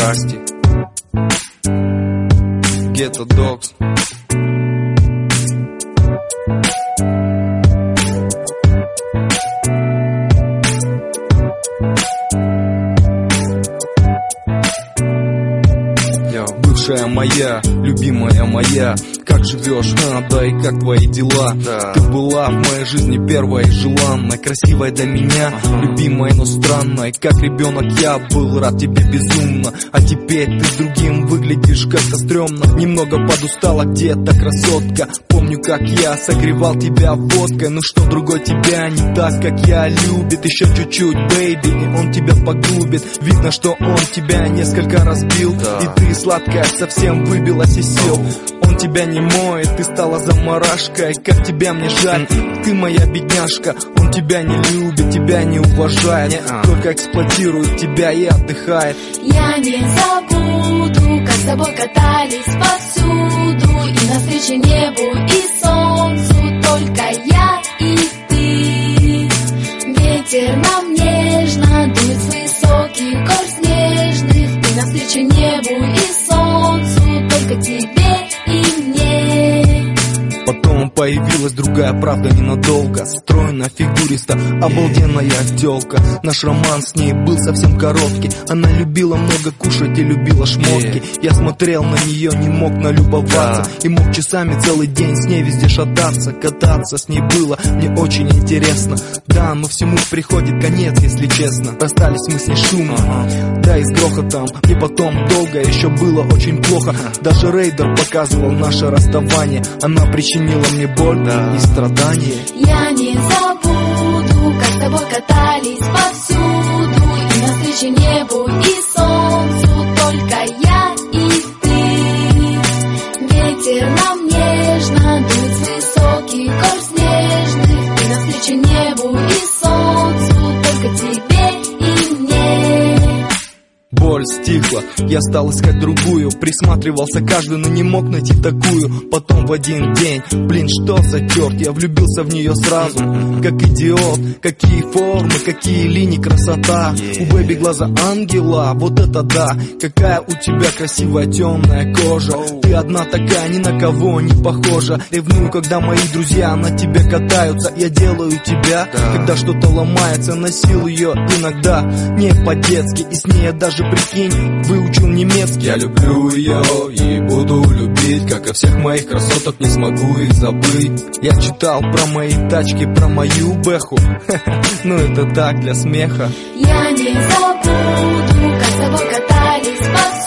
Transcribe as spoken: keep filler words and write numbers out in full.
Расти, Ghetto Dogs. Бывшая моя, любимая моя, как живешь, а, да и как твои дела? Да. Ты была в моей жизни первой и желанной, красивой для меня, ага. любимой, но странной. Как ребенок я был рад тебе безумно, а теперь ты с другим выглядишь как-то стрёмно. Немного подустала где-то, красотка. Помню, как я согревал тебя водкой. Ну что, другой тебя не так, как я, любит. Еще чуть-чуть, бэйби, и он тебя погубит. Видно, что он тебя несколько разбил, да. И ты, сладкая, совсем выбилась из сил. Он тебя не моет, ты стала заморашкой. Как тебя мне жаль, ты моя бедняжка. Он тебя не любит, тебя не уважает, не-а. Только эксплуатирует тебя и отдыхает. Я не забуду, как с тобой катались повсюду, и навстречу небу и солнцу только я и ты. Ветер нам нежно дует с высоких гор снежных, ты навстречу небу и солнцу только тебе и мне. Потом появилась другая правда ненадолго. Стройная, фигуриста, обалденная тёлка. Наш роман с ней был совсем короткий. Она любила много кушать и любила шмотки. Я смотрел на неё, не мог налюбоваться, и мог часами целый день с ней везде шататься. Кататься с ней было мне очень интересно. Да, но всему приходит конец, если честно. Расстались мы с ней шумно, да и с грохотом. И потом долго еще было очень плохо. Даже рейдер показывал наше расставание. Она причинила мне боль, да, и страдания. Я не забуду, как с тобой катались повсюду, и навстречу небу и солнцу только я и ты. Ветер нам нежно дует с высоких гор снежных, и навстречу небу и солнцу только тебе и мне. Боль стихла, я стал искать другую. Присматривался каждый, но не мог найти такую. Потом в один день, блин, что за черт, я влюбился в нее сразу, как идиот. Какие формы, какие линии, красота. У бэби глаза ангела, вот это да. Какая у тебя красивая темная кожа. Ты одна такая, ни на кого не похожа. Ревную, когда мои друзья на тебе катаются. Я делаю тебя, когда что-то ломается. Носил ее иногда не по-детски, и с ней я даже, прикинь, выучил немецкий. Я люблю ее и буду любить, как и всех моих красоток, не смогу их забыть. Я читал про мои тачки, про мою бэху. Ну это так, для смеха. Я не забуду, как с тобой катались повсюду,